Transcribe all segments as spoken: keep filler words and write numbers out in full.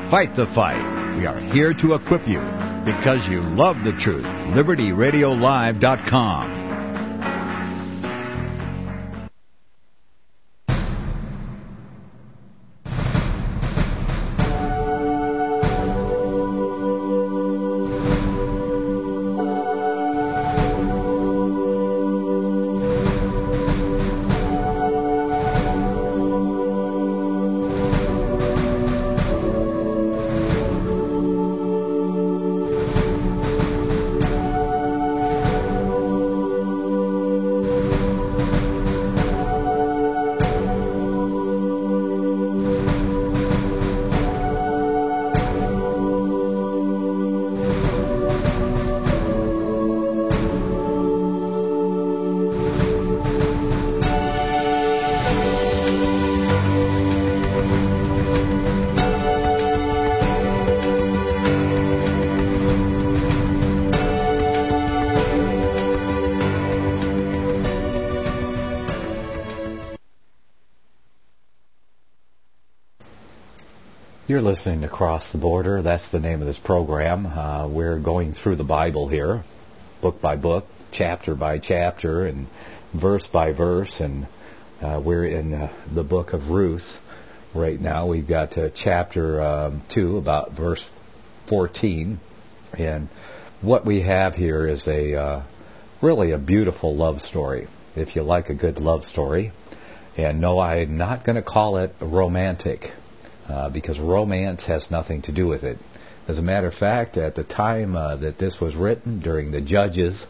Fight the fight. We are here to equip you because you love the truth. Liberty Radio Live dot com. You're listening to Cross the Border. That's the name of this program. Uh, we're going through the Bible here, book by book, chapter by chapter, and verse by verse. And uh, we're in uh, the book of Ruth right now. We've got uh, chapter um, two, about verse fourteen. And what we have here is a uh, really a beautiful love story, if you like a good love story. And no, I'm not going to call it romantic. Uh, because romance has nothing to do with it. As a matter of fact, at the time uh, that this was written, during the Judges,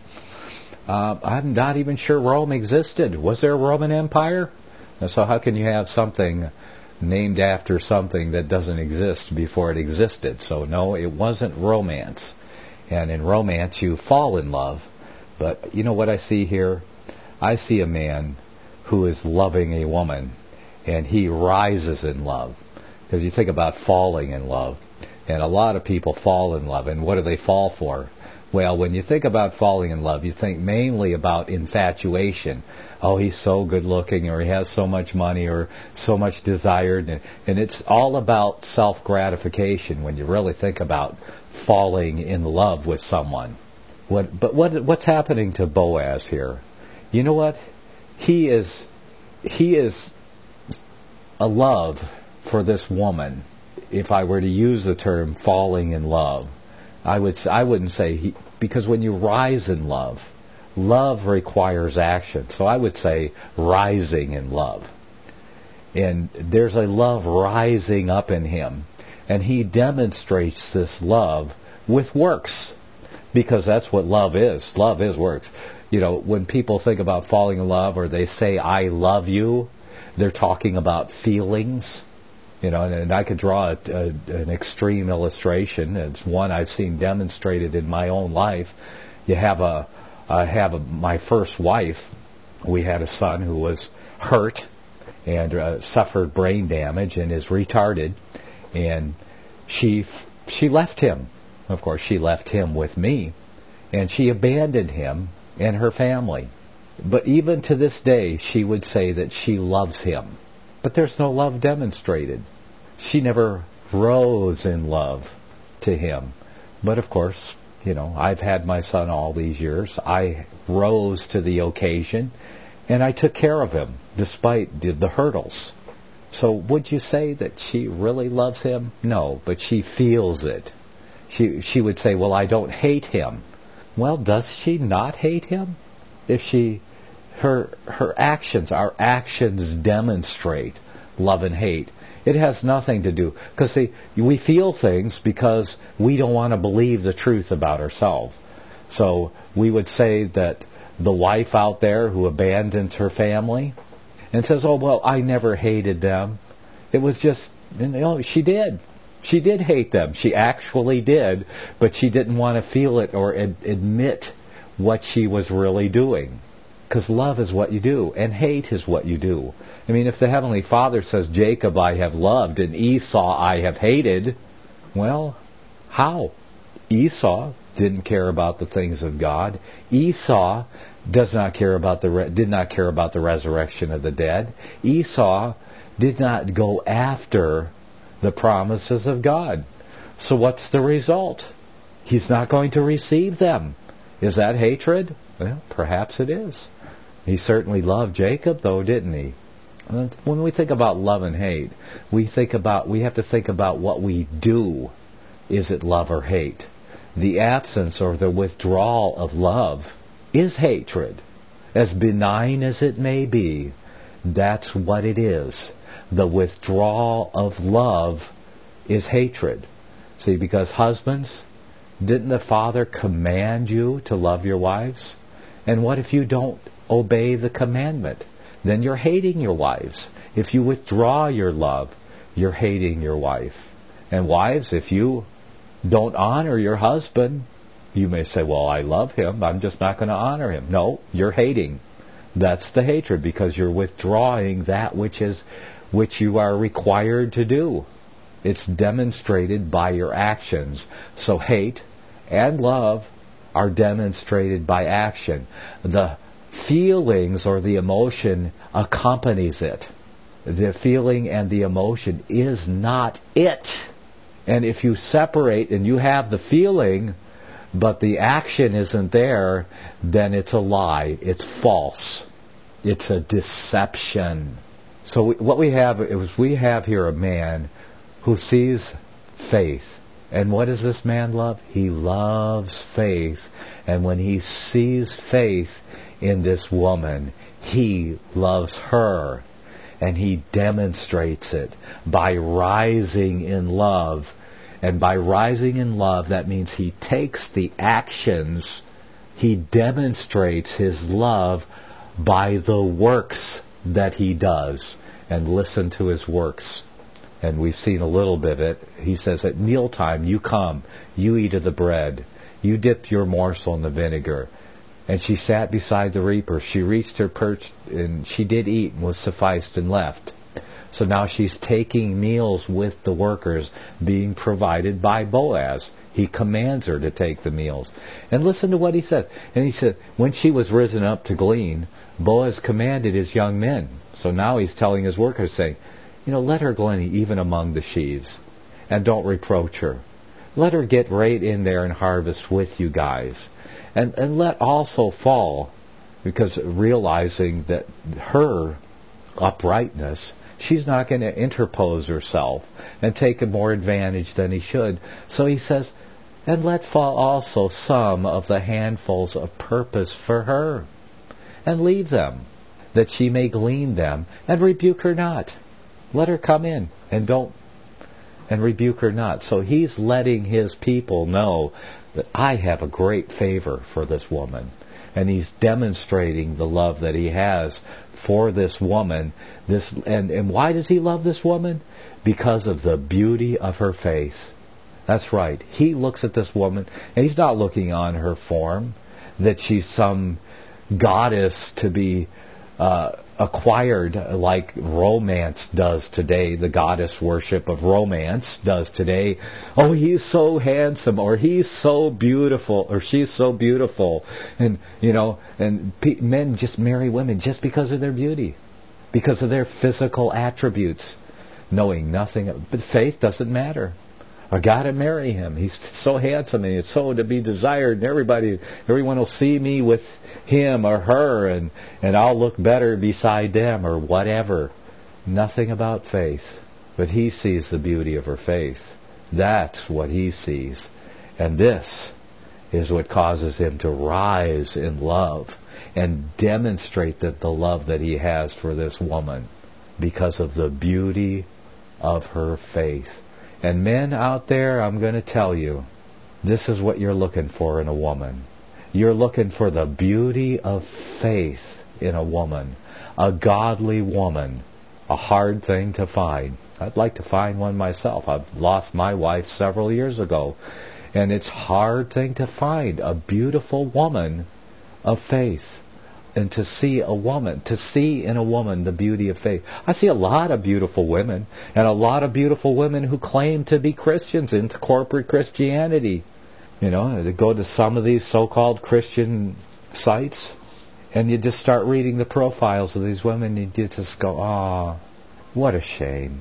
uh, I'm not even sure Rome existed. Was there a Roman Empire? And so how can you have something named after something that doesn't exist before it existed? So no, it wasn't romance. And in romance, you fall in love. But you know what I see here? I see a man who is loving a woman, and he rises in love. Because you think about falling in love, and a lot of people fall in love, and what do they fall for? Well, when you think about falling in love, you think mainly about infatuation. Oh, he's so good looking, or he has so much money, or so much desired, and, and it's all about self-gratification when you really think about falling in love with someone. What, but what what's happening to Boaz here? You know what? He is he is a love for this woman. If I were to use the term falling in love, I would I wouldn't say he, because when you rise in love, love requires action. So I would say rising in love. And there's a love rising up in him, and he demonstrates this love with works, because that's what love is. Love is works. You know, when people think about falling in love, or they say I love you, they're talking about feelings. You know, and, and I could draw a, a, an extreme illustration. It's one I've seen demonstrated in my own life. You have a, I have a, my first wife. We had a son who was hurt and uh, suffered brain damage and is retarded, and she she left him. Of course, she left him with me, and she abandoned him and her family. But even to this day, she would say that she loves him. But there's no love demonstrated. She never rose in love to him. But of course, you know, I've had my son all these years. I rose to the occasion, and I took care of him despite the, the hurdles. So would you say that she really loves him? No, but she feels it. She she would say, well, I don't hate him. Well, does she not hate him? If she... Her her actions, our actions demonstrate love and hate. It has nothing to do, because see, we feel things because we don't want to believe the truth about ourselves. So we would say that the wife out there who abandons her family and says, oh, well, I never hated them. It was just, you know, she did. She did hate them. She actually did, but she didn't want to feel it or ad- admit what she was really doing. Because love is what you do, and hate is what you do. I mean, if the Heavenly Father says, Jacob I have loved, and Esau I have hated, well, how? Esau didn't care about the things of God. Esau does not care about the re- did not care about the resurrection of the dead. Esau did not go after the promises of God. So what's the result? He's not going to receive them. Is that hatred? Well, perhaps it is. He certainly loved Jacob, though, didn't he? When we think about love and hate, we think about we have to think about what we do. Is it love or hate? The absence or the withdrawal of love is hatred. As benign as it may be, that's what it is. The withdrawal of love is hatred. See, because husbands, didn't the Father command you to love your wives? And what if you don't obey the commandment? Then you're hating your wives. If you withdraw your love, you're hating your wife. And wives, if you don't honor your husband, you may say, well, I love him, I'm just not going to honor him. No, you're hating. That's the hatred, because you're withdrawing that which is which you are required to do. It's demonstrated by your actions. So hate and love are demonstrated by action. The feelings or the emotion accompanies it. The feeling and the emotion is not it. And if you separate and you have the feeling, but the action isn't there, then it's a lie. It's false. It's a deception. So what we have is we have here a man who sees faith. And what does this man love? He loves faith. And when he sees faith in this woman, he loves her. And he demonstrates it by rising in love. And by rising in love, that means he takes the actions, he demonstrates his love by the works that he does. And listen to his works. And we've seen a little bit of it. He says, at mealtime you come, you eat of the bread, you dipped your morsel in the vinegar. And she sat beside the reaper. She reached her perch, and she did eat and was sufficed and left. So now she's taking meals with the workers being provided by Boaz. He commands her to take the meals. And listen to what he said. And he said, when she was risen up to glean, Boaz commanded his young men. So now he's telling his workers, saying, you know, let her glean even among the sheaves, and don't reproach her. Let her get right in there and harvest with you guys. And, and let also fall, because realizing that her uprightness, she's not going to interpose herself and take more advantage than he should. So he says, and let fall also some of the handfuls of purpose for her, and leave them, that she may glean them, and rebuke her not. Let her come in, and don't, and rebuke her not. So he's letting his people know that I have a great favor for this woman. And he's demonstrating the love that he has for this woman. This and, and why does he love this woman? Because of the beauty of her faith. That's right. He looks at this woman, and he's not looking on her form, that she's some goddess to be uh, acquired like romance does today, the goddess worship of romance does today. Oh, he's so handsome, or he's so beautiful, or she's so beautiful. And, you know, and pe- men just marry women just because of their beauty, because of their physical attributes, knowing nothing. But faith doesn't matter. I got to marry him. He's so handsome and it's so to be desired, and everybody, everyone will see me with him or her, and, and I'll look better beside them, or whatever. Nothing about faith. But he sees the beauty of her faith. That's what he sees. And this is what causes him to rise in love and demonstrate that the love that he has for this woman, because of the beauty of her faith. And men out there, I'm going to tell you, this is what you're looking for in a woman. You're looking for the beauty of faith in a woman, a godly woman, a hard thing to find. I'd like to find one myself. I've lost my wife several years ago, and it's a hard thing to find, a beautiful woman of faith. And to see a woman, to see in a woman the beauty of faith. I see a lot of beautiful women, and a lot of beautiful women who claim to be Christians into corporate Christianity. You know, they go to some of these so-called Christian sites, and you just start reading the profiles of these women, and you just go, oh, what a shame.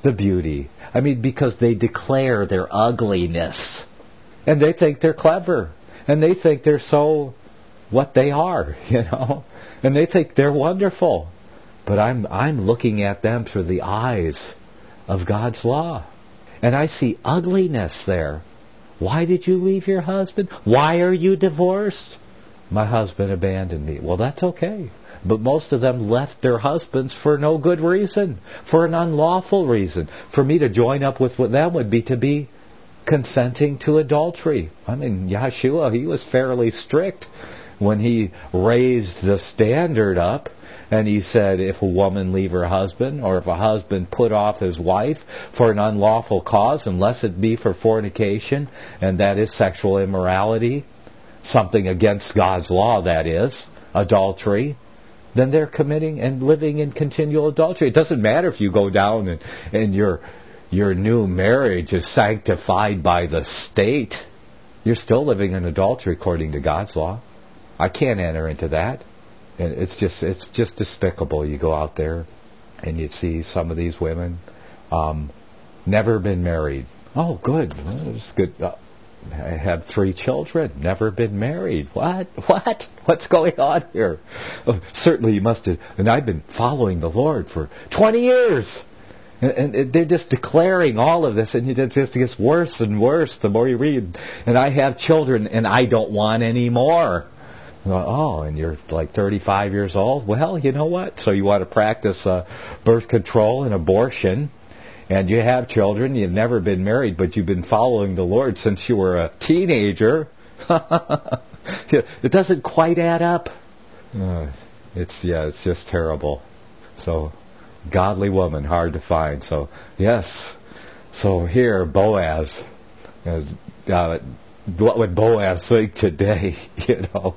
the beauty. I mean, because they declare their ugliness. And they think they're clever. And they think they're so what they are, you know. And they think they're wonderful. But I'm I'm looking at them through the eyes of God's law. And I see ugliness there. Why did you leave your husband? Why are you divorced? My husband abandoned me. Well, that's okay. But most of them left their husbands for no good reason, for an unlawful reason. For me to join up with them would be to be consenting to adultery. I mean, Yeshua, he was fairly strict when he raised the standard up. And he said, if a woman leave her husband, or if a husband put off his wife for an unlawful cause, unless it be for fornication, and that is sexual immorality, something against God's law, that is, adultery, then they're committing and living in continual adultery. It doesn't matter if you go down and, and your, your new marriage is sanctified by the state. You're still living in adultery according to God's law. I can't enter into that. And it's just it's just despicable. You go out there and you see some of these women, um, never been married. Oh, good. Well, it's good. Uh, I have three children. Never been married. What? What? What's going on here? Oh, certainly you must have. And I've been following the Lord for twenty years. And, and they're just declaring all of this, and it just gets worse and worse the more you read. And I have children, and I don't want any more. Oh, and you're like thirty-five years old? Well, you know what? So you want to practice uh, birth control and abortion, and you have children, you've never been married, but you've been following the Lord since you were a teenager. It doesn't quite add up. Uh, it's, yeah, it's just terrible. So, godly woman, hard to find. So, yes. So here, Boaz, uh, what would Boaz think today, you know?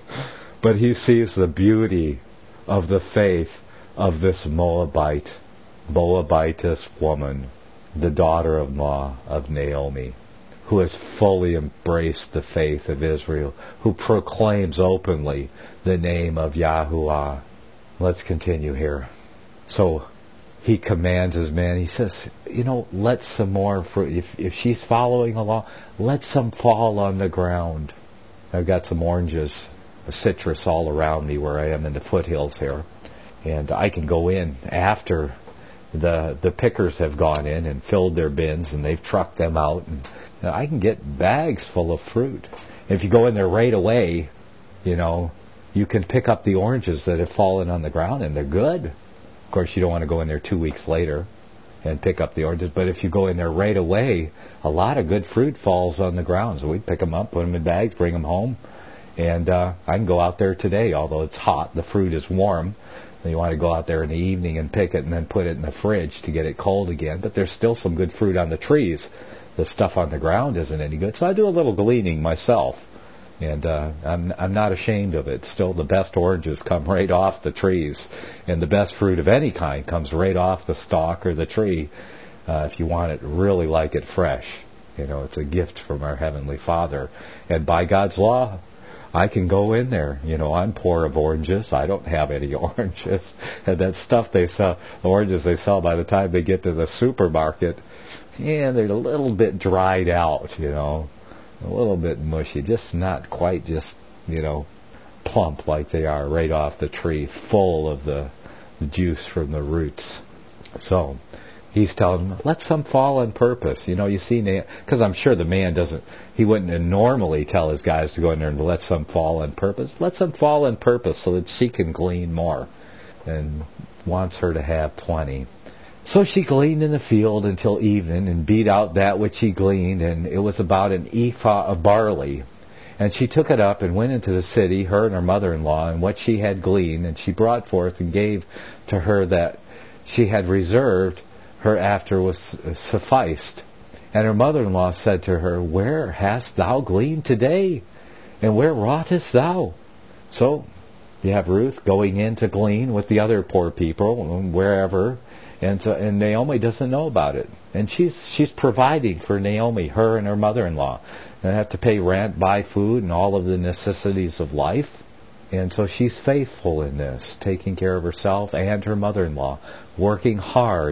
But he sees the beauty of the faith of this Moabite, Moabitess woman, the daughter-in-law of Naomi, who has fully embraced the faith of Israel, who proclaims openly the name of Yahuwah. Let's continue here. So he commands his men. He says, you know, let some more fruit. If, if she's following along, let some fall on the ground. I've got some oranges, citrus all around me where I am in the foothills here, and I can go in after the the pickers have gone in and filled their bins and they've trucked them out, and I can get bags full of fruit. If you go in there right away, you know, you can pick up the oranges that have fallen on the ground, and they're good. Of course, you don't want to go in there two weeks later and pick up the oranges, but if you go in there right away, a lot of good fruit falls on the ground. So we pick them up, put them in bags, bring them home. And uh, I can go out there today, although it's hot. The fruit is warm. You want to go out there in the evening and pick it and then put it in the fridge to get it cold again. But there's still some good fruit on the trees. The stuff on the ground isn't any good. So I do a little gleaning myself. And uh, I'm, I'm not ashamed of it. Still, the best oranges come right off the trees. And the best fruit of any kind comes right off the stalk or the tree uh, if you want it really like it fresh. You know, it's a gift from our Heavenly Father. And by God's law, I can go in there. You know, I'm poor of oranges. I don't have any oranges. And that stuff they sell, the oranges they sell, by the time they get to the supermarket, yeah, they're a little bit dried out, you know, a little bit mushy, just not quite just, you know, plump like they are right off the tree, full of the, the juice from the roots. So he's telling them, let some fall on purpose. You know, you see, because I'm sure the man doesn't, he wouldn't normally tell his guys to go in there and let some fall on purpose. Let some fall on purpose so that she can glean more, and wants her to have plenty. So she gleaned in the field until evening and beat out that which she gleaned, and it was about an ephah of barley. And she took it up and went into the city, her and her mother-in-law, and what she had gleaned, and she brought forth and gave to her that she had reserved. Her after was sufficed. And her mother-in-law said to her, where hast thou gleaned today? And where wroughtest thou? So you have Ruth going in to glean with the other poor people, wherever, and so, and Naomi doesn't know about it. And she's she's providing for Naomi, her and her mother-in-law. They have to pay rent, buy food, and all of the necessities of life. And so she's faithful in this, taking care of herself and her mother-in-law, working hard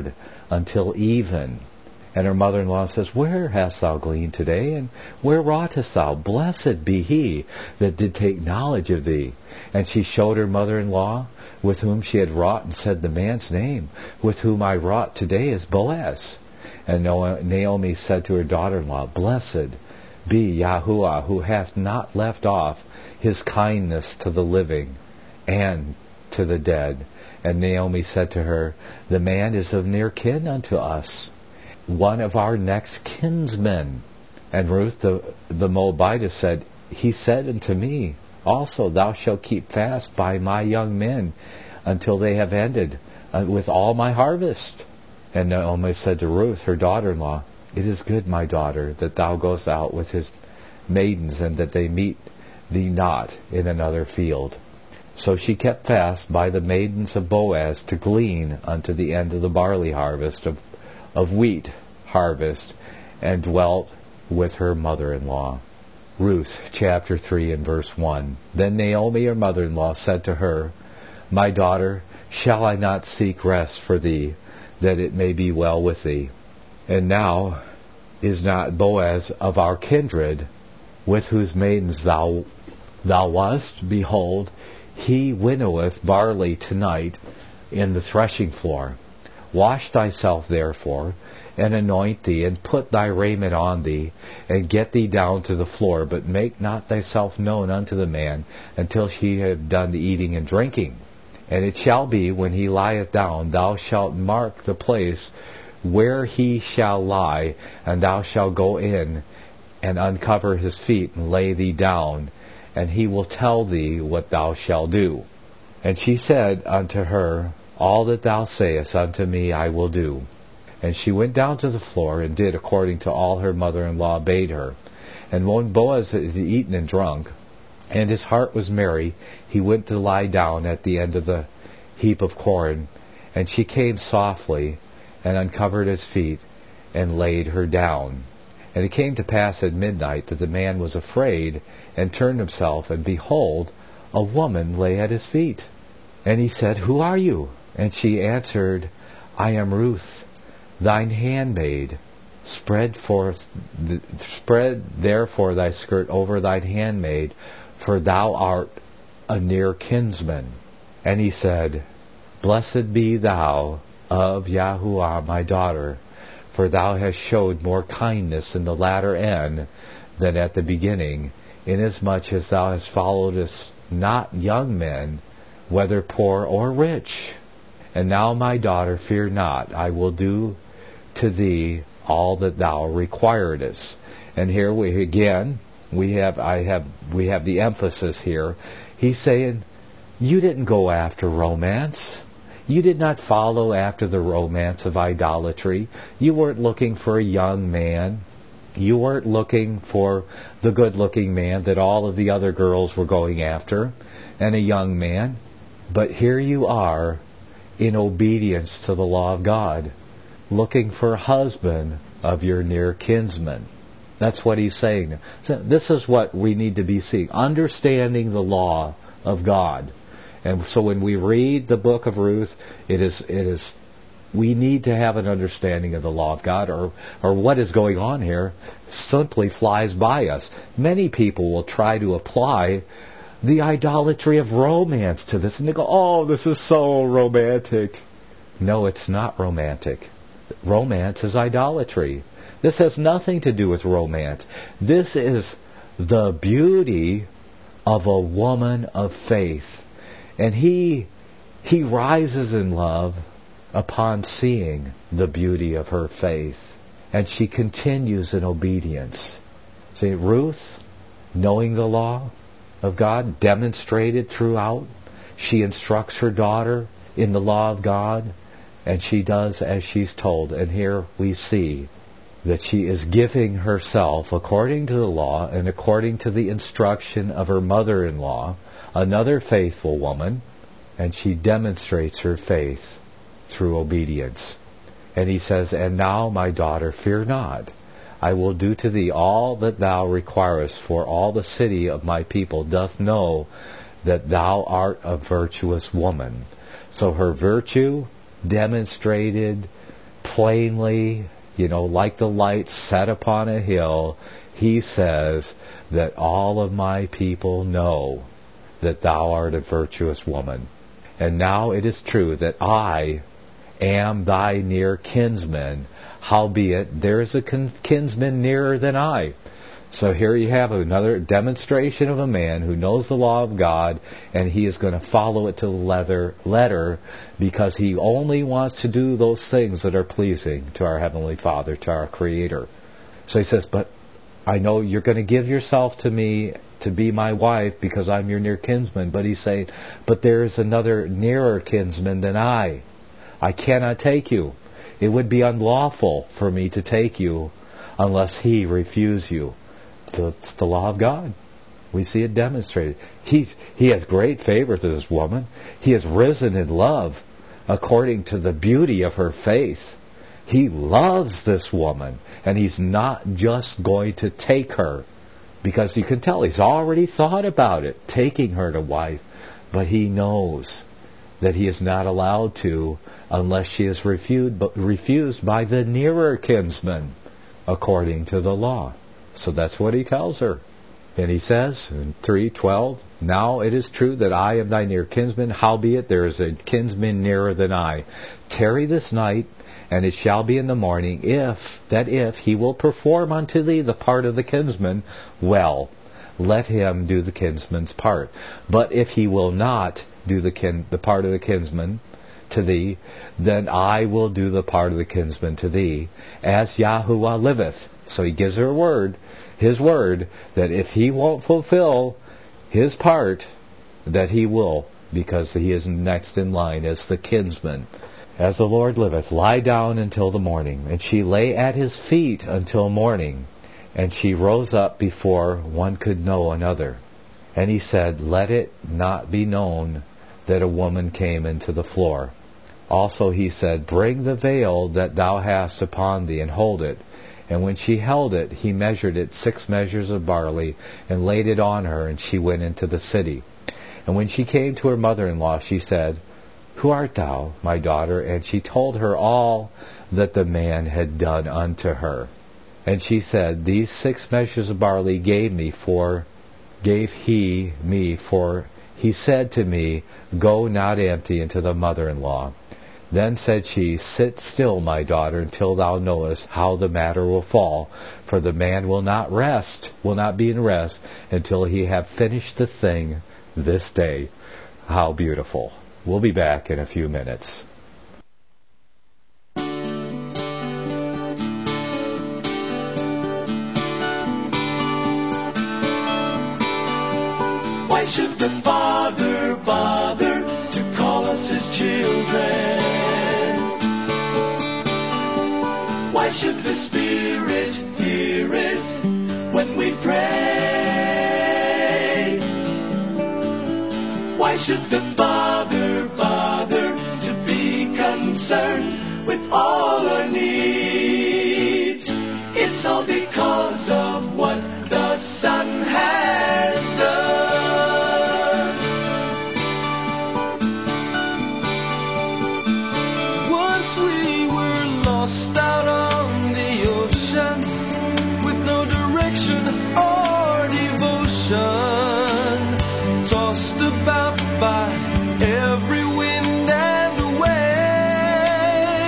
until even. And her mother-in-law says, Where hast thou gleaned today, and where wroughtest thou? Blessed be he that did take knowledge of thee. And she showed her mother-in-law with whom she had wrought, and said, The man's name with whom I wrought today is Boaz. And Naomi said to her daughter-in-law, Blessed be Yahuwah, who hath not left off his kindness to the living and to the dead. And Naomi said to her, The man is of near kin unto us, one of our next kinsmen. And Ruth the, the Moabitess said, He said unto me also, Thou shalt keep fast by my young men until they have ended uh, with all my harvest. And Naomi said to Ruth, her daughter-in-law, It is good, my daughter, that thou goest out with his maidens, and that they meet thee not in another field. So she kept fast by the maidens of Boaz to glean unto the end of the barley harvest of of wheat harvest, and dwelt with her mother-in-law. Ruth chapter three and verse one. Then Naomi, her mother-in-law, said to her, My daughter, shall I not seek rest for thee, that it may be well with thee? And now is not Boaz of our kindred, with whose maidens thou thou wast? Behold, he winnoweth barley tonight in the threshing floor. Wash thyself therefore, and anoint thee, and put thy raiment on thee, and get thee down to the floor, but make not thyself known unto the man, until he have done the eating and drinking. And it shall be, when he lieth down, thou shalt mark the place where he shall lie, and thou shalt go in, and uncover his feet, and lay thee down, and he will tell thee what thou shalt do. And she said unto her, All that thou sayest unto me I will do. And she went down to the floor, and did according to all her mother-in-law bade her. And when Boaz had eaten and drunk, and his heart was merry, he went to lie down at the end of the heap of corn. And she came softly, and uncovered his feet, and laid her down. And it came to pass at midnight that the man was afraid, and turned himself, and behold, a woman lay at his feet. And he said, Who are you? And she answered, I am Ruth, thine handmaid. Spread forth, spread therefore thy skirt over thine handmaid, for thou art a near kinsman. And he said, Blessed be thou of Yahuwah, my daughter, for thou hast showed more kindness in the latter end than at the beginning, inasmuch as thou hast followed us not young men, whether poor or rich. And now, my daughter, fear not, I will do to thee all that thou requiredest. And here we again we have I have we have the emphasis here. He's saying, you didn't go after romance. You did not follow after the romance of idolatry. You weren't looking for a young man. You weren't looking for the good-looking man that all of the other girls were going after, and a young man. But here you are, in obedience to the law of God, looking for a husband of your near kinsman. That's what he's saying. This is what we need to be seeing. Understanding the law of God. And so when we read the book of Ruth, it is it is we need to have an understanding of the law of God, or or what is going on here simply flies by us. Many people will try to apply the idolatry of romance to this, and they go, oh, this is so romantic. No, it's not romantic. Romance is idolatry. This has nothing to do with romance. This is the beauty of a woman of faith. And he he rises in love upon seeing the beauty of her faith. And she continues in obedience. See, Ruth, knowing the law of God, demonstrated throughout. She instructs her daughter in the law of God, and she does as she's told. And here we see that she is giving herself according to the law and according to the instruction of her mother-in-law, another faithful woman, and she demonstrates her faith through obedience. And he says, And now, my daughter, fear not. I will do to thee all that thou requirest, for all the city of my people doth know that thou art a virtuous woman. So her virtue demonstrated plainly, you know, like the light set upon a hill, he says that all of my people know that thou art a virtuous woman. And now it is true that I am thy near kinsman, howbeit there is a kinsman nearer than I. So here you have another demonstration of a man who knows the law of God, and he is going to follow it to the letter, letter because he only wants to do those things that are pleasing to our Heavenly Father, to our Creator. So he says, but I know you're going to give yourself to me to be my wife because I'm your near kinsman. But he's saying, but there is another nearer kinsman than I. I cannot take you. It would be unlawful for me to take you unless he refuse you. It's the law of God. We see it demonstrated. He, he has great favor to this woman. He has risen in love according to the beauty of her faith. He loves this woman, and he's not just going to take her, because you can tell he's already thought about it, taking her to wife, but he knows that he is not allowed to unless she is refused, but refused by the nearer kinsman according to the law. So that's what he tells her. And he says in three twelve, now it is true that I am thy near kinsman, howbeit there is a kinsman nearer than I. Tarry this night, and it shall be in the morning, if, that if he will perform unto thee the part of the kinsman, well, let him do the kinsman's part. But if he will not do the kin, the part of the kinsman to thee, then I will do the part of the kinsman to thee, as Yahuwah liveth. So he gives her a word, his word, that if he won't fulfill his part, that he will, because he is next in line as the kinsman. As the Lord liveth, lie down until the morning. And she lay at his feet until morning, and she rose up before one could know another. And he said, let it not be known that a woman came into the floor. Also he said, bring the veil that thou hast upon thee, and hold it. And when she held it, he measured it six measures of barley, and laid it on her, and she went into the city. And when she came to her mother-in-law, she said, who art thou, my daughter? And she told her all that the man had done unto her. And she said, these six measures of barley gave me for, gave he me for, he said to me, go not empty into the mother-in-law. Then said she, sit still, my daughter, until thou knowest how the matter will fall. For the man will not rest, will not be in rest, until he have finished the thing this day. How beautiful. We'll be back in a few minutes. Why should the Father bother to call us his children? Why should the Spirit hear it when we pray? Why should the Father bother to be concerned with all our needs? It's all because of what the Son has done. Once we were lost out on the ocean with no direction or devotion, tossed about by every wind and wave.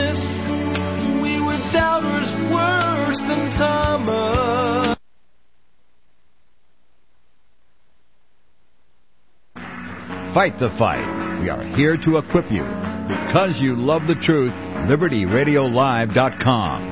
this. We were doubters worse than Thomas. Fight the fight. We are here to equip you. Because you love the truth, Liberty Radio Live dot com.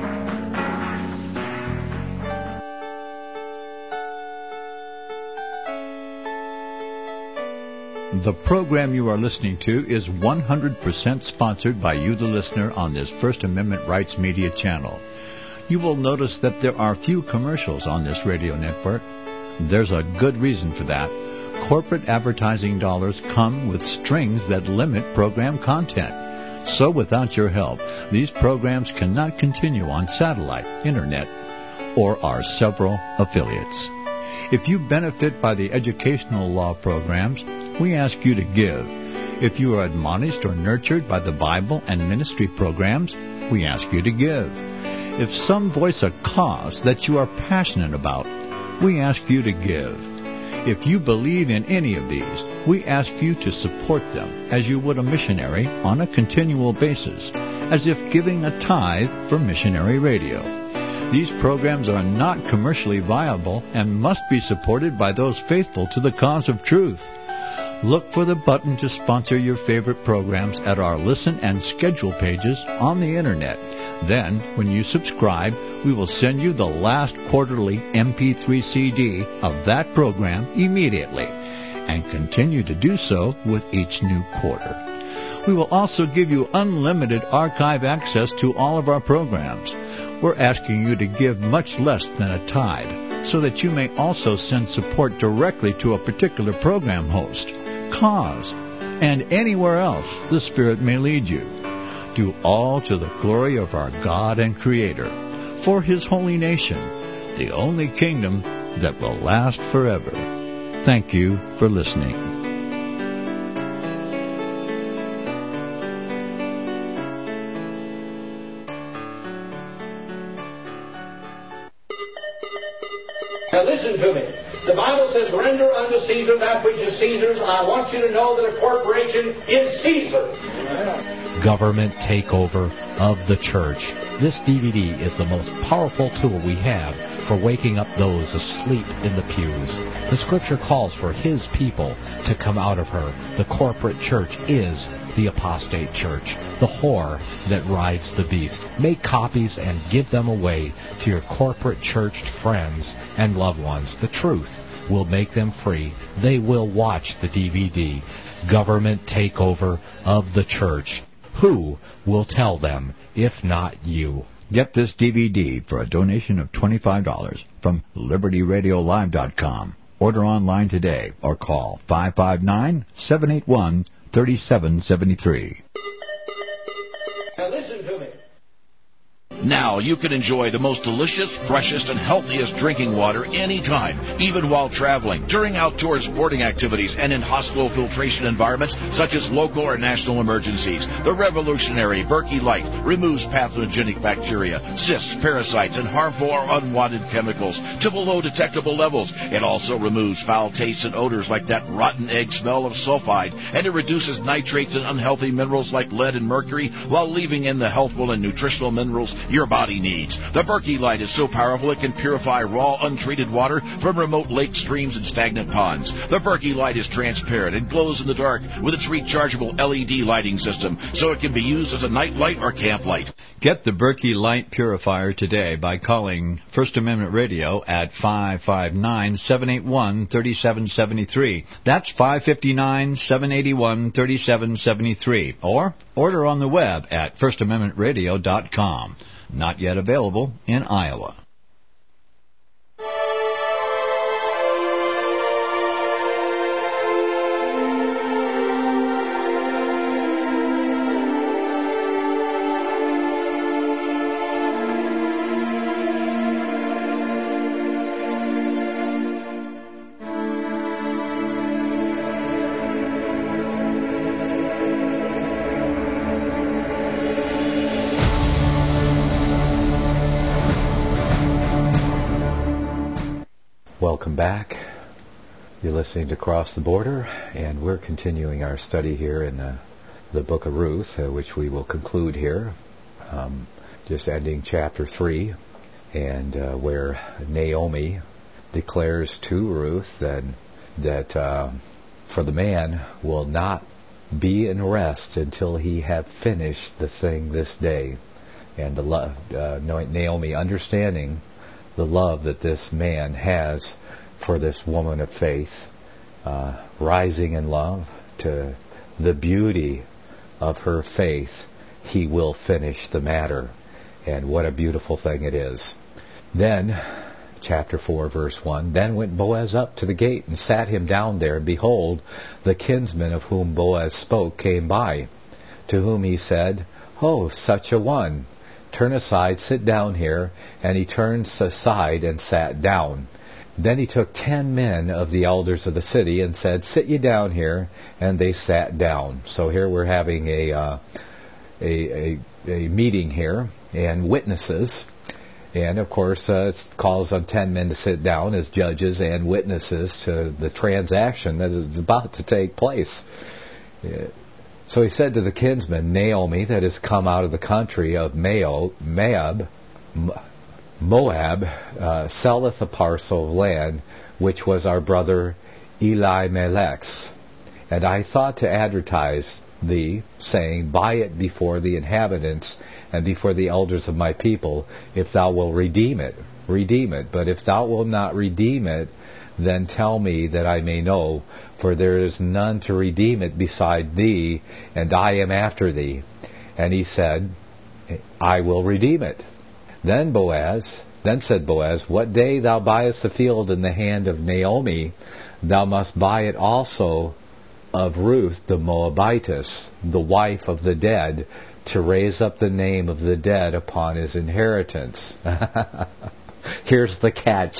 The program you are listening to is one hundred percent sponsored by you, the listener, on this First Amendment Rights Media channel. You will notice that there are few commercials on this radio network. There's a good reason for that. Corporate advertising dollars come with strings that limit program content. So without your help, these programs cannot continue on satellite, internet, or our several affiliates. If you benefit by the educational law programs, we ask you to give. If you are admonished or nurtured by the Bible and ministry programs, we ask you to give. If some voice a cause that you are passionate about, we ask you to give. If you believe in any of these, we ask you to support them as you would a missionary on a continual basis, as if giving a tithe for missionary radio. These programs are not commercially viable and must be supported by those faithful to the cause of truth. Look for the button to sponsor your favorite programs at our listen and schedule pages on the Internet. Then, when you subscribe, we will send you the last quarterly M P three C D of that program immediately, and continue to do so with each new quarter. We will also give you unlimited archive access to all of our programs. We're asking you to give much less than a tithe, so that you may also send support directly to a particular program host, cause, and anywhere else the Spirit may lead you. Do all to the glory of our God and Creator, for His holy nation, the only kingdom that will last forever. Thank you for listening. Now listen to me. The Bible says, render unto Caesar that which is Caesar's. I want you to know that a corporation is Caesar. Government takeover of the church. This D V D is the most powerful tool we have for waking up those asleep in the pews. The Scripture calls for His people to come out of her. The corporate church is the apostate church, the whore that rides the beast. Make copies and give them away to your corporate churched friends and loved ones. The truth will make them free. They will watch the D V D, Government Takeover of the Church. Who will tell them if not you? Get this D V D for a donation of twenty-five dollars from Liberty Radio Live dot com. Order online today or call five five nine, seven eight one, three seven seven three. Now listen to me. Now you can enjoy the most delicious, freshest, and healthiest drinking water anytime, even while traveling, during outdoor sporting activities, and in hospital filtration environments such as local or national emergencies. The revolutionary Berkey Light removes pathogenic bacteria, cysts, parasites, and harmful or unwanted chemicals to below detectable levels. It also removes foul tastes and odors like that rotten egg smell of sulfide, and it reduces nitrates and unhealthy minerals like lead and mercury while leaving in the healthful and nutritional minerals your body needs. The Berkey Light is so powerful it can purify raw, untreated water from remote lakes, streams, and stagnant ponds. The Berkey Light is transparent and glows in the dark with its rechargeable L E D lighting system, so it can be used as a night light or camp light. Get the Berkey Light Purifier today by calling First Amendment Radio at five five nine, seven eight one, three seven seven three. That's five five nine, seven eight one, three seven seven three. Or order on the web at first amendment radio dot com. Not yet available in Iowa. Welcome back. You're listening to Cross the Border, and we're continuing our study here in the, the book of Ruth, uh, which we will conclude here um, just ending chapter three, and uh, where Naomi declares to Ruth that, that uh, for the man will not be in rest until he have finished the thing this day. And the love, uh, Naomi understanding the love that this man has for this woman of faith, uh, rising in love to the beauty of her faith, he will finish the matter. And what a beautiful thing it is. Then, chapter four, verse one, then went Boaz up to the gate and sat him down there, and behold, the kinsman of whom Boaz spoke came by, to whom he said, Oh, such a one, turn aside, sit down here. And he turned aside and sat down. Then he took ten men of the elders of the city and said, Sit ye down here. And they sat down. So here we're having a uh, a, a, a meeting here, and witnesses. And, of course, uh, it calls on ten men to sit down as judges and witnesses to the transaction that is about to take place. Yeah. So he said to the kinsman, Naomi, that has come out of the country of Moab, Moab uh, selleth a parcel of land, which was our brother Elimelech's. And I thought to advertise thee, saying, Buy it before the inhabitants and before the elders of my people, if thou wilt redeem it. Redeem it. But if thou wilt not redeem it, then tell me that I may know, for there is none to redeem it beside thee, and I am after thee. And he said, I will redeem it. Then Boaz, then said Boaz, What day thou buyest the field in the hand of Naomi, thou must buy it also of Ruth the Moabitess, the wife of the dead, to raise up the name of the dead upon his inheritance. Here's the catch.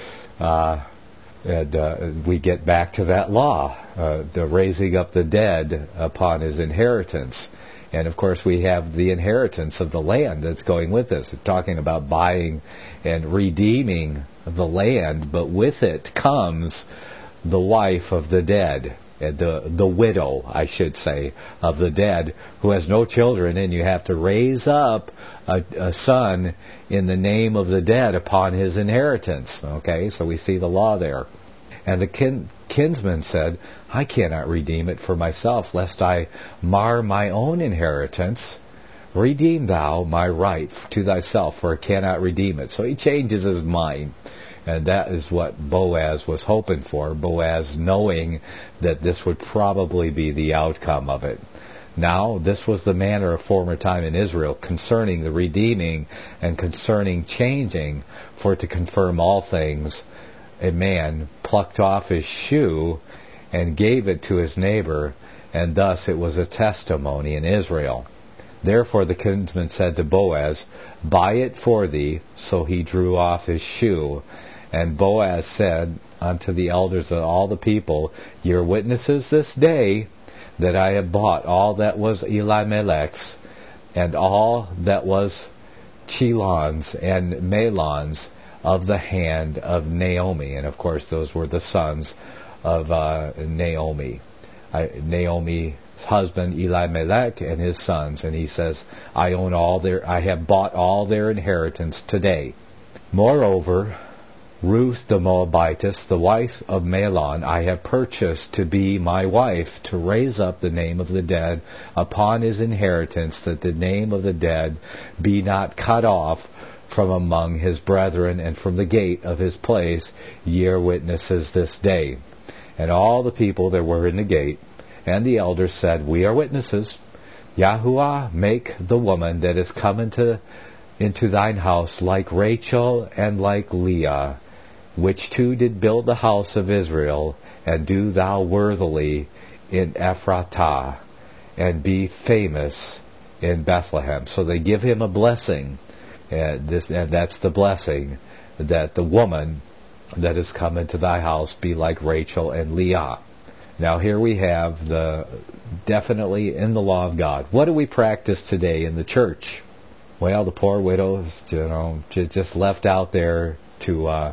Uh, and uh, we get back to that law, uh, the raising up the dead upon his inheritance. And, of course, we have the inheritance of the land that's going with this. We're talking about buying and redeeming the land, but with it comes the wife of the dead, the the widow, I should say, of the dead, who has no children, and you have to raise up a, a son in the name of the dead upon his inheritance. Okay, so we see the law there. And the kin, kinsman said, I cannot redeem it for myself, lest I mar my own inheritance. Redeem thou my right to thyself, for I cannot redeem it. So he changes his mind. And that is what Boaz was hoping for. Boaz knowing that this would probably be the outcome of it. Now, this was the manner of former time in Israel concerning the redeeming and concerning changing, for to confirm all things, a man plucked off his shoe and gave it to his neighbor, and thus it was a testimony in Israel. Therefore the kinsman said to Boaz, Buy it for thee. So he drew off his shoe. And Boaz said unto the elders of all the people, Ye are witnesses this day that I have bought all that was Elimelech's, and all that was Chilon's and Mahlon's, of the hand of Naomi. And of course those were the sons of uh, Naomi. I, Naomi's husband Elimelech and his sons. And he says, I own all their, I have bought all their inheritance today. Moreover, Ruth the Moabitess, the wife of Mahlon, I have purchased to be my wife, to raise up the name of the dead upon his inheritance, that the name of the dead be not cut off from among his brethren, and from the gate of his place ye are witnesses this day. And all the people that were in the gate and the elders said, We are witnesses. Yahuwah make the woman that is come into, into thine house like Rachel and like Leah, which two did build the house of Israel, and do thou worthily in Ephratah, and be famous in Bethlehem. So they give him a blessing. And, this, and that's the blessing, that the woman that has come into thy house be like Rachel and Leah. Now here we have the definitely in the law of God. What do we practice today in the church? Well, the poor widows, you know, just left out there to uh,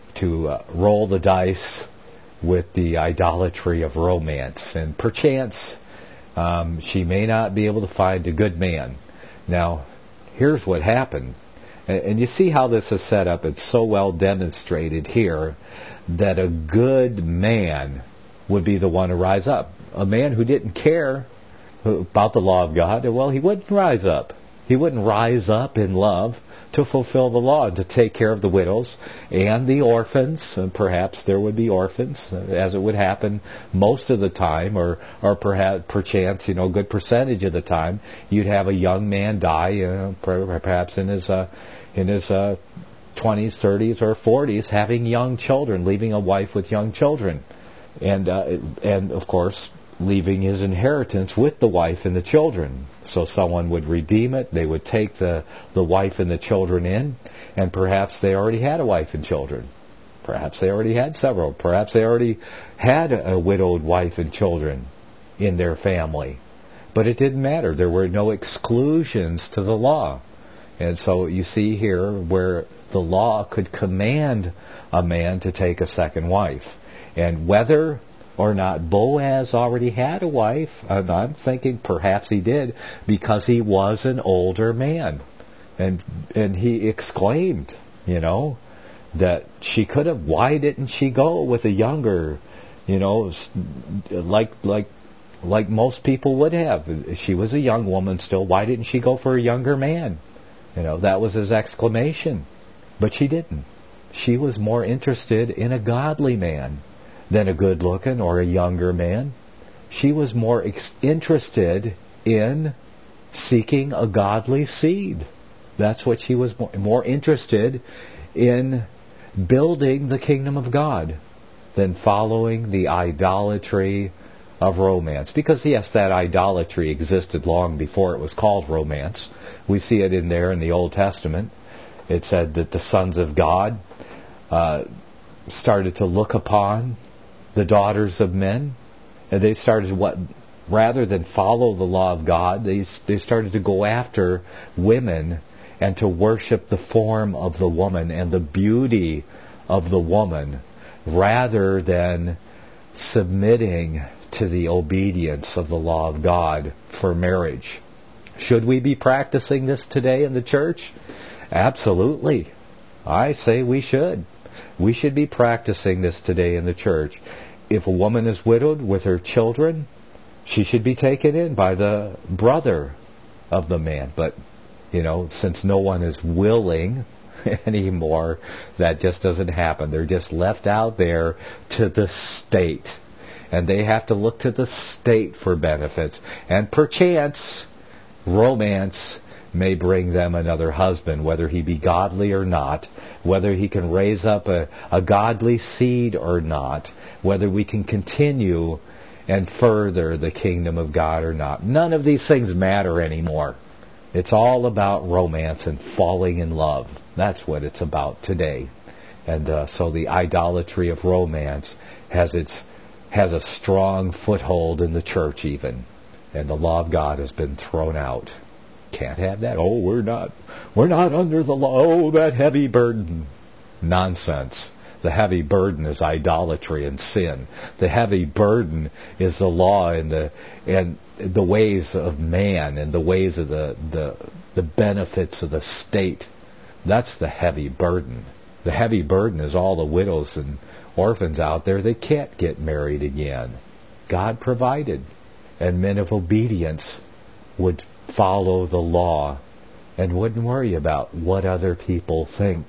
to uh, roll the dice with the idolatry of romance, and perchance um, she may not be able to find a good man. Now, here's what happened. And, and you see how this is set up. It's so well demonstrated here that a good man would be the one to rise up. A man who didn't care about the law of God, well, he wouldn't rise up. He wouldn't rise up in love to fulfill the law and to take care of the widows and the orphans. And perhaps there would be orphans, as it would happen most of the time, or or perhaps perchance, you know, a good percentage of the time, you'd have a young man die, you know, perhaps in his uh, in his uh, twenties, thirties, or forties, having young children, leaving a wife with young children, and uh, and of course, leaving his inheritance with the wife and the children. So someone would redeem it. They would take the, the wife and the children in, and perhaps they already had a wife and children. Perhaps they already had several. Perhaps they already had a widowed wife and children in their family. But it didn't matter. There were no exclusions to the law. And so you see here where the law could command a man to take a second wife. And whether or not Boaz already had a wife, and I'm thinking perhaps he did, because he was an older man. And and he exclaimed, you know, that she could have, why didn't she go with a younger, you know, like like like most people would have. She was a young woman still. Why didn't she go for a younger man? You know, that was his exclamation. But she didn't. She was more interested in a godly man than a good-looking or a younger man. She was more ex- interested in seeking a godly seed. That's what she was more, more interested in, building the kingdom of God, than following the idolatry of romance. Because, yes, that idolatry existed long before it was called romance. We see it in there in the Old Testament. It said that the sons of God uh, started to look upon the daughters of men, and they started what, rather than follow the law of God, they they started to go after women and to worship the form of the woman and the beauty of the woman, rather than submitting to the obedience of the law of God for marriage. Should we be practicing this today in the church? Absolutely. I say we should. We should be practicing this today in the church. If a woman is widowed with her children, she should be taken in by the brother of the man. But, you know, since no one is willing anymore, that just doesn't happen. They're just left out there to the state. And they have to look to the state for benefits. And perchance, romance may bring them another husband, whether he be godly or not, whether he can raise up a, a godly seed or not, whether we can continue and further the kingdom of God or not. None of these things matter anymore. It's all about romance and falling in love. That's what it's about today. And uh, so the idolatry of romance has its has a strong foothold in the church even. And the law of God has been thrown out. Can't have that. Oh, we're not we're not under the law. Oh, that heavy burden. Nonsense. The heavy burden is idolatry and sin. The heavy burden is the law and the and the ways of man and the ways of the the, the benefits of the state. That's the heavy burden. The heavy burden is all the widows and orphans out there that can't get married again. God provided, and men of obedience would follow the law and wouldn't worry about what other people think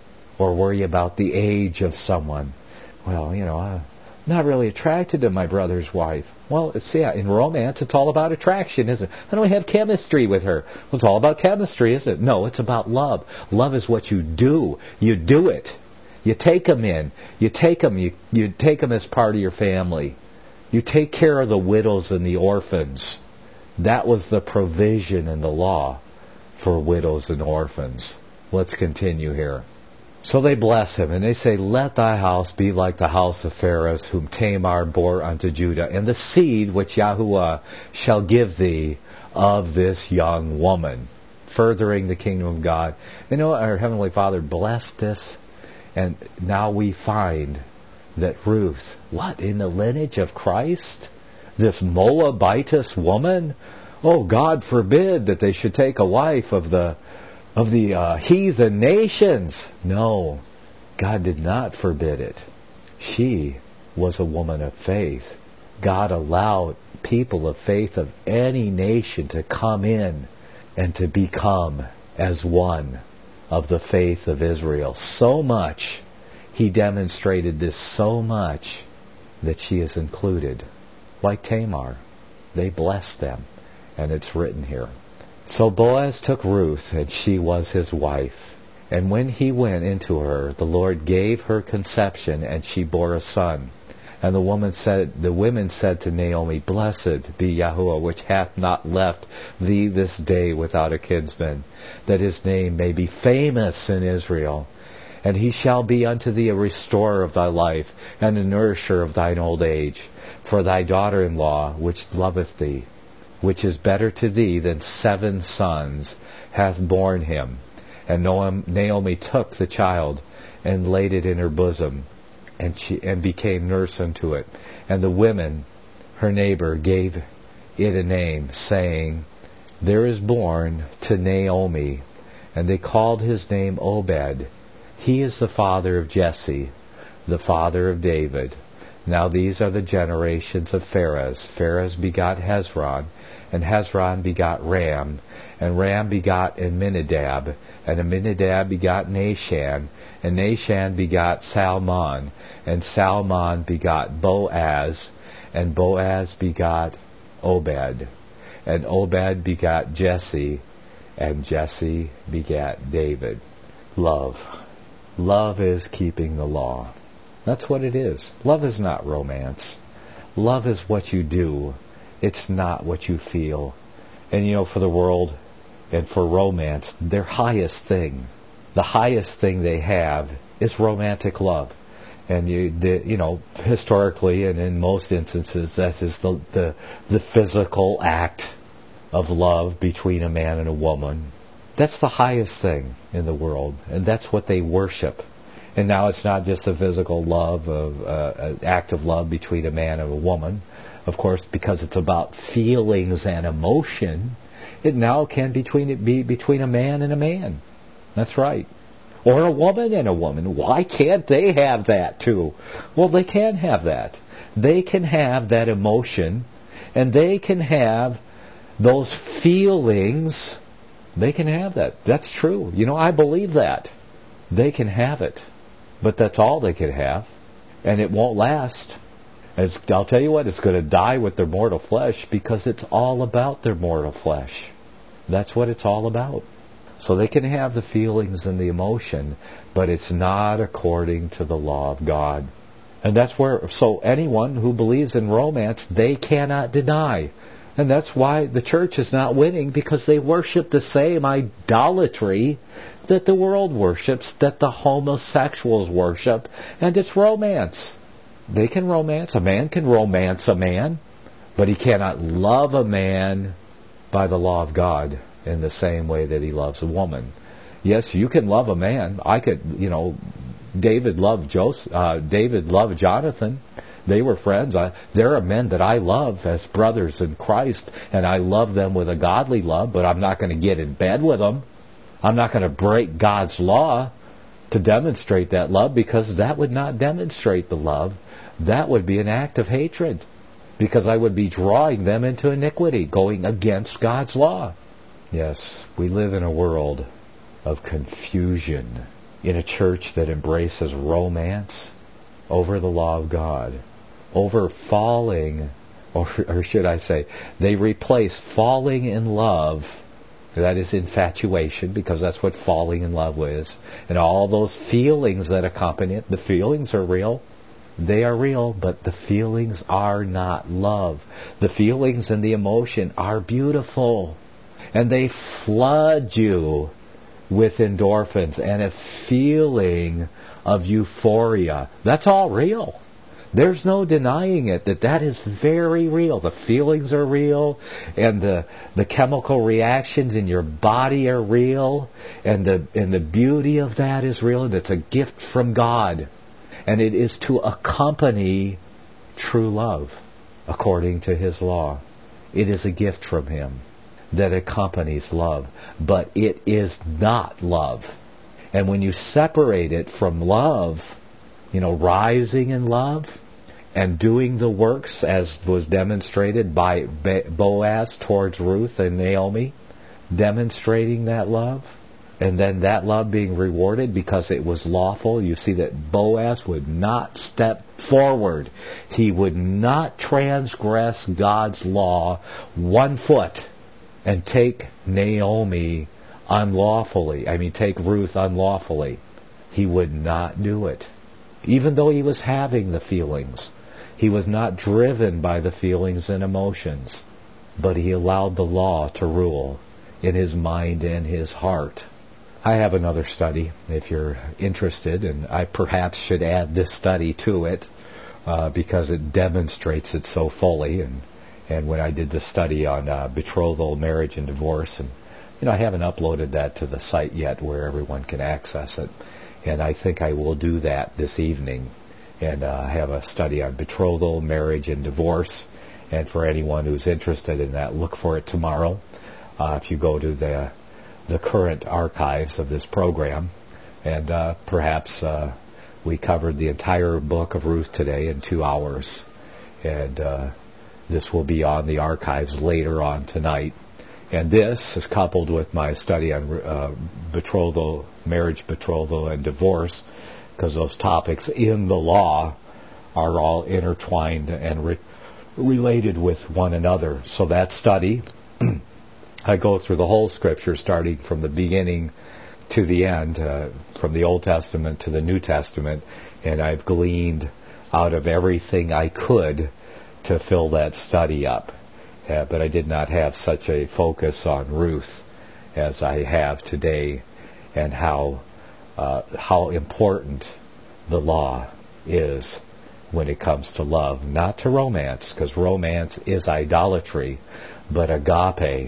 or worry about the age of someone. Well, you know, I'm not really attracted to my brother's wife. Well, it's, yeah, in romance, it's all about attraction, isn't it? I don't have chemistry with her. Well, it's all about chemistry, isn't it? No, it's about love. Love is what you do. You do it. You take them in. You take them. You, you take them as part of your family. You take care of the widows and the orphans. That was the provision in the law for widows and orphans. Let's continue here. So they bless him, and they say, "Let thy house be like the house of Pharez, whom Tamar bore unto Judah, and the seed which Yahuwah shall give thee of this young woman," furthering the kingdom of God. You know, our Heavenly Father blessed us, and now we find that Ruth, what, in the lineage of Christ? This Moabitess woman? Oh, God forbid that they should take a wife of the of the uh, heathen nations. No, God did not forbid it. She was a woman of faith. God allowed people of faith of any nation to come in and to become as one of the faith of Israel. So much, He demonstrated this so much that she is included. Like Tamar, they blessed them, and it's written here. So Boaz took Ruth, and she was his wife. And when he went into her, the Lord gave her conception, and she bore a son. And the woman said, the women said to Naomi, Blessed be Yahuwah, which hath not left thee this day without a kinsman, that his name may be famous in Israel. And he shall be unto thee a restorer of thy life, and a nourisher of thine old age. For thy daughter-in-law, which loveth thee, which is better to thee than seven sons, hath borne him. And Naomi took the child, and laid it in her bosom, and she and became nurse unto it. And the women, her neighbor, gave it a name, saying, There is born to Naomi. And they called his name Obed. He is the father of Jesse, the father of David. Now these are the generations of Pharez. Pharez begot Hezron, and Hezron begot Ram, and Ram begot Amminadab, and Amminadab begot Nashan, and Nashan begot Salmon, and Salmon begot Boaz, and Boaz begot Obed, and Obed begot Jesse, and Jesse begat David. Love. Love is keeping the law. That's what it is. Love is not romance. Love is what you do. It's not what you feel. And you know, for the world and for romance, their highest thing, the highest thing they have is romantic love. And you, the, you know, historically and in most instances, that is the, the the physical act of love between a man and a woman. That's the highest thing in the world, and that's what they worship. And now it's not just a physical love, of uh, an act of love between a man and a woman. Of course, because it's about feelings and emotion, it now can between it be between a man and a man. That's right. Or a woman and a woman. Why can't they have that too? Well, they can have that. They can have that emotion, and they can have those feelings. They can have that. That's true. You know, I believe that. They can have it. But that's all they can have. And it won't last. It's, I'll tell you what, it's going to die with their mortal flesh, because it's all about their mortal flesh. That's what it's all about. So they can have the feelings and the emotion, but it's not according to the law of God. And that's where, so anyone who believes in romance, they cannot deny. And that's why the church is not winning, because they worship the same idolatry that the world worships, that the homosexuals worship, and it's romance. They can romance. A man can romance a man, but he cannot love a man by the law of God in the same way that he loves a woman. Yes, you can love a man. I could, you know, David loved Joseph, uh, David loved Jonathan. They were friends. I, there are men that I love as brothers in Christ, and I love them with a godly love, but I'm not going to get in bed with them. I'm not going to break God's law to demonstrate that love, because that would not demonstrate the love. That would be an act of hatred, because I would be drawing them into iniquity, going against God's law. Yes, we live in a world of confusion, in a church that embraces romance over the law of God, over falling, or, or should I say, they replace falling in love, that is infatuation, because that's what falling in love is, and all those feelings that accompany it. The feelings are real. They are real, but the feelings are not love. The feelings and the emotion are beautiful, and they flood you with endorphins and a feeling of euphoria. That's all real. There's no denying it, that that is very real. The feelings are real, and the the chemical reactions in your body are real, and the and the beauty of that is real, and it's a gift from God. And it is to accompany true love according to His law. It is a gift from Him. that accompanies love, but it is not love. And when you separate it from love, you know, rising in love and doing the works as was demonstrated by Boaz towards Ruth and Naomi, demonstrating that love, and then that love being rewarded because it was lawful. You see that Boaz would not step forward. He would not transgress God's law one foot and take Naomi unlawfully. I mean, take Ruth unlawfully. He would not do it. Even though he was having the feelings. He was not driven by the feelings and emotions. But he allowed the law to rule in his mind and his heart. I have another study, if you're interested, and I perhaps should add this study to it uh, because it demonstrates it so fully. And, and when I did the study on uh, betrothal, marriage, and divorce, and you know, I haven't uploaded that to the site yet where everyone can access it. And I think I will do that this evening and uh, have a study on betrothal, marriage, and divorce. And for anyone who's interested in that, look for it tomorrow. Uh, if you go to the the current archives of this program, and uh, perhaps uh, we covered the entire book of Ruth today in two hours, and uh, this will be on the archives later on tonight. And this is coupled with my study on uh, betrothal, marriage, betrothal, and divorce, because those topics in the law are all intertwined and re- related with one another. So that study, I go through the whole Scripture, starting from the beginning to the end, uh, from the Old Testament to the New Testament, and I've gleaned out of everything I could to fill that study up. Uh, but I did not have such a focus on Ruth as I have today, and how uh, how important the law is when it comes to love, not to romance, because romance is idolatry, but agape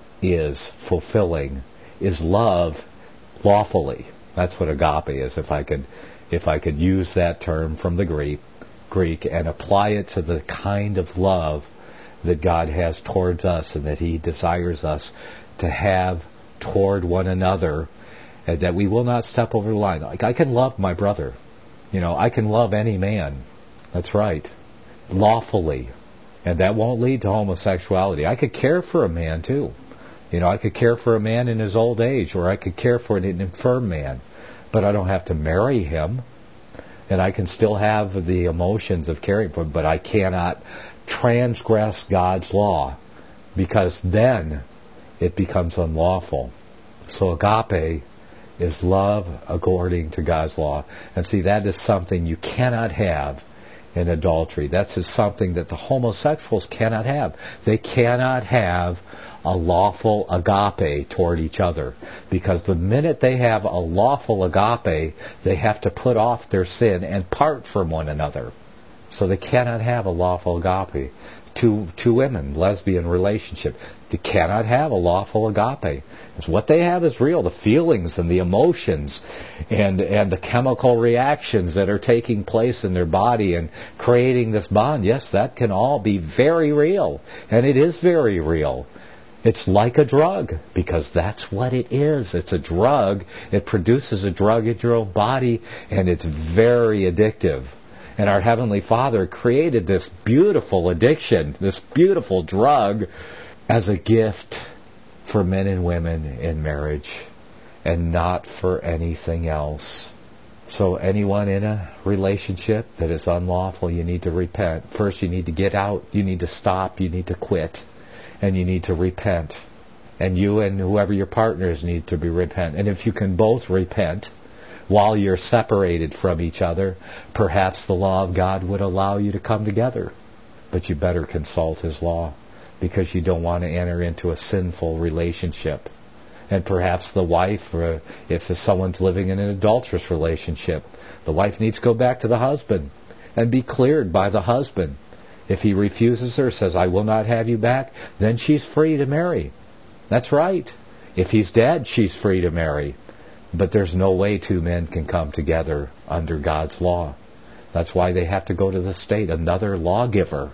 is fulfilling, is love lawfully. That's what agape is. If I could, if I could use that term from the Greek, Greek and apply it to the kind of love that God has towards us and that He desires us to have toward one another, and that we will not step over the line. Like, I can love my brother. You know, I can love any man. That's right. Lawfully. And that won't lead to homosexuality. I could care for a man too. You know, I could care for a man in his old age, or I could care for an infirm man. But I don't have to marry him. And I can still have the emotions of caring for him, but I cannot transgress God's law, because then it becomes unlawful. So agape is love according to God's law. And see, that is something you cannot have in adultery. That's something that the homosexuals cannot have. They cannot have a lawful agape toward each other, because the minute they have a lawful agape, they have to put off their sin and part from one another. So they cannot have a lawful agape. Two, two women, lesbian relationship, they cannot have a lawful agape. It's what they have is real. The feelings and the emotions and, and the chemical reactions that are taking place in their body and creating this bond, yes, that can all be very real. And it is very real. It's like a drug, because that's what it is. It's a drug. It produces a drug in your own body, and it's very addictive. And our Heavenly Father created this beautiful addiction, this beautiful drug, as a gift for men and women in marriage, and not for anything else. So anyone in a relationship that is unlawful, you need to repent. First, you need to get out. You need to stop. You need to quit. And you need to repent. And you and whoever your partners need to be repent. And if you can both repent while you're separated from each other, perhaps the law of God would allow you to come together. But you better consult His law, because you don't want to enter into a sinful relationship. And perhaps the wife, or if someone's living in an adulterous relationship, the wife needs to go back to the husband and be cleared by the husband. If he refuses her, says, I will not have you back, then she's free to marry. That's right. If he's dead, she's free to marry. But there's no way two men can come together under God's law. That's why they have to go to the state, another lawgiver.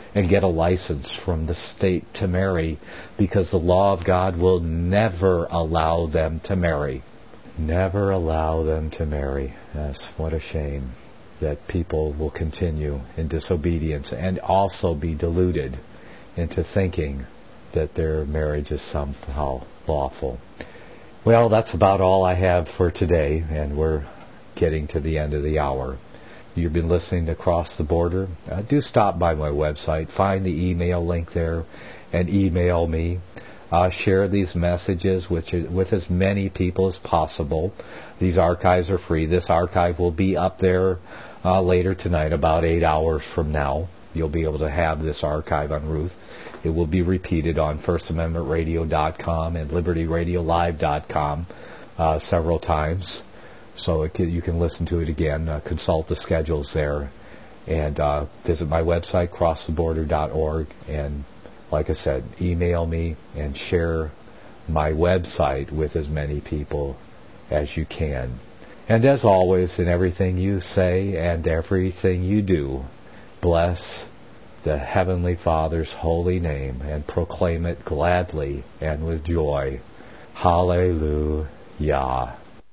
and get a license from the state to marry, because the law of God will never allow them to marry. Never allow them to marry. Yes, what a shame that people will continue in disobedience and also be deluded into thinking that their marriage is somehow lawful. Well, that's about all I have for today, and we're getting to the end of the hour. You've been listening to Across the Border. Uh, do stop by my website, find the email link there, and email me. Uh, share these messages with, with as many people as possible. These archives are free. This archive will be up there uh, later tonight, about eight hours from now. You'll be able to have this archive on Ruth. It will be repeated on first amendment radio dot com and liberty radio live dot com uh, several times. So it can, you can listen to it again. Uh, consult the schedules there. And uh, visit my website, cross the border dot org. And like I said, email me and share my website with as many people as you can. And as always, in everything you say and everything you do, bless the Heavenly Father's holy name and proclaim it gladly and with joy. Hallelujah.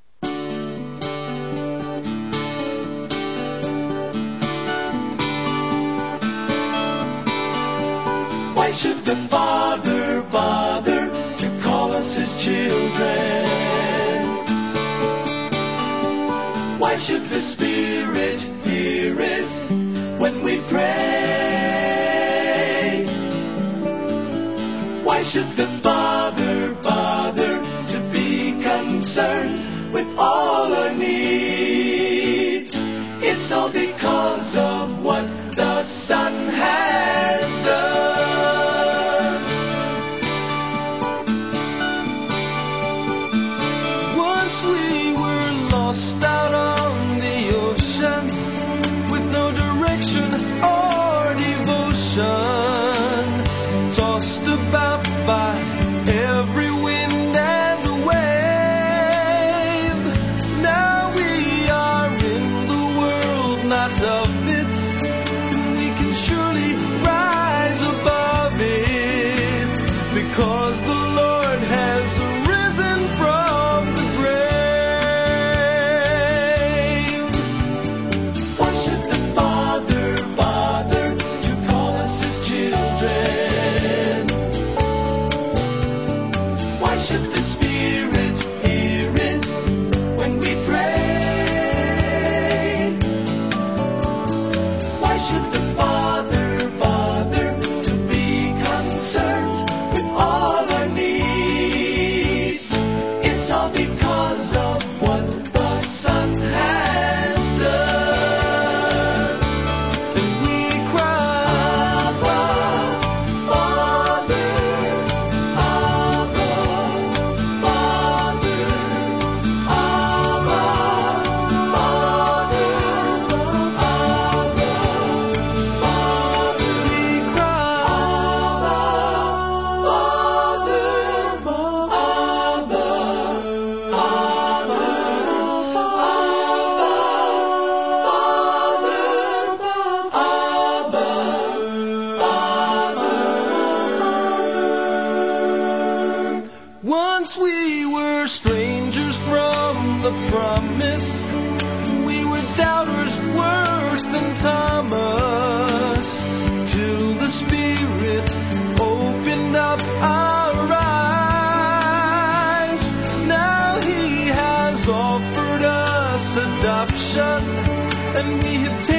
Why should the Father bother to call us His children? Why should the Spirit hear it when we pray? Why should the Father bother to be concerned with all our needs? It's all because of what the Son has done. Once we were lost out on the ocean with no direction or devotion, tossed about by every wind and wave. Now we are in the world, not of it, and we can surely rise above it, because the Lord has risen from the grave. Why should the Father bother to call us His children? Why should the Spirit hear it when we pray? Why should the Father bother to be concerned with all our needs? It's all because of what the Son has done. And we cry, Abba, Father, Abba, Father, Abba, Father, Abba, Father. We cry, Abba, Father, Abba, Once we were strangers from the promise, we were doubters worse than Thomas, till the Spirit opened up our eyes. Now He has offered us adoption, and we have taken